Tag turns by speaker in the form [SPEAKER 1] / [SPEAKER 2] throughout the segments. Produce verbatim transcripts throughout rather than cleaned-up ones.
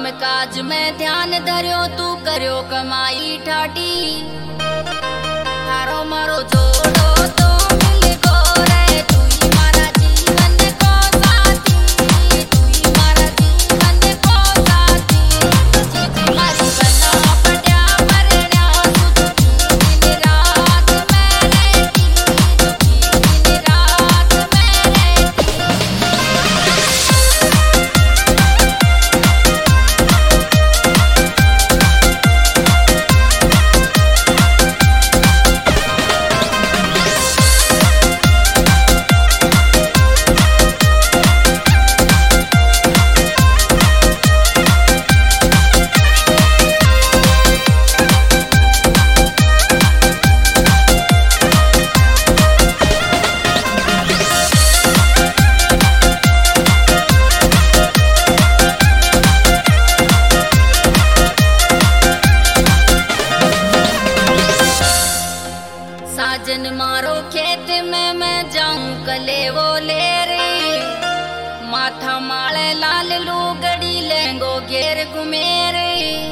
[SPEAKER 1] काम काज में ध्यान धरियो तू करियो कमाई ठाटी थारो मारो जोड़ो तो मिल गो रे तू ही मारा जीवन को साथी तू ही मारा जीवन को साथी जीजी मारी बना पड़या मरना सुखी दिन रात में रहती दुखी दिन रात में रहती साजन मारो खेत में मैं जाऊं कले वो ले रे माथा माले लाल लूगड़ी लेंगो घेर घुमेरे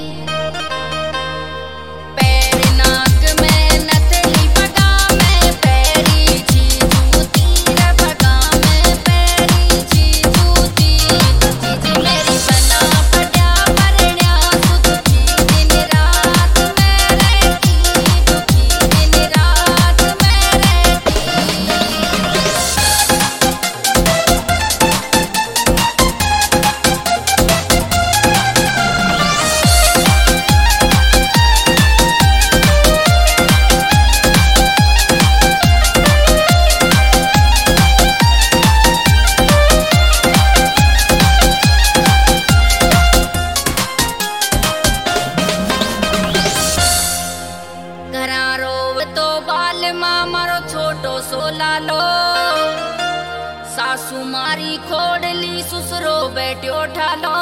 [SPEAKER 1] पैर नाक में नथली पगा में पैरी छी जूती रे पगा में पैरी छी जूती जीजी मेरी बना पड़या मरना सुखी दिन रात में रहती दुखी दिन रात में रहती घरा रोव तो बाल मां मारो छोटो सो लालो सासू मारी खोडली सुसरो बैठो ठालो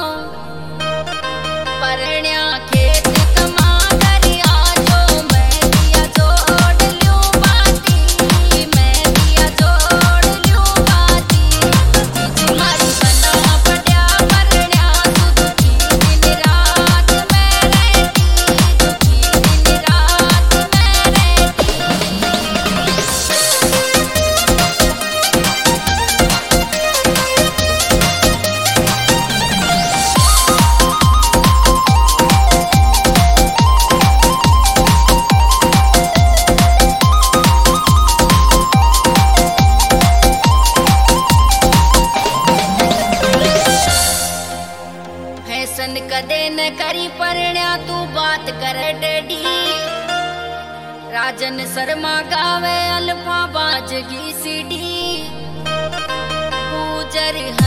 [SPEAKER 1] परण्या खेत कमा करिया जो मैं दिया जोड़ ल्यूं बाती मैं दिया जोड़ ल्यूं बाती जीजी मारी बना पड़या परण्या सुखी दिन रात में रहती दुखी दिन रात में रहती फैशन कदे न करी परण्या तू बात कर डेडी राजन शर्मा गावे अल्फा बाज की सीडी पूजर